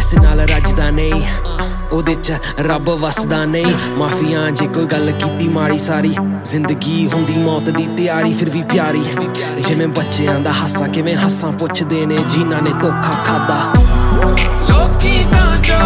ਪੈਸੇ ਨਾਲ ਰੱਜਦਾ ਨਹੀਂ, ਉਹਦੇ ਚ ਰੱਬ ਵਸਦਾ ਨਹੀਂ। ਮਾਫੀਆਂ ਜੇ ਕੋਈ ਗੱਲ ਕੀਤੀ ਮਾੜੀ ਸਾਰੀ, ਜ਼ਿੰਦਗੀ ਹੁੰਦੀ ਮੌਤ ਦੀ ਤਿਆਰੀ ਫਿਰ ਵੀ ਪਿਆਰੀ। ਜਿਵੇਂ ਬੱਚਿਆਂ ਦਾ ਹਾਸਾ ਕਿਵੇਂ ਹਾਸਾਂ ਪੁੱਛਦੇ ਨੇ ਜਿਨ੍ਹਾਂ ਨੇ ਧੋਖਾ ਖਾਦਾ। ਲੋਕੀ ਤਾਂ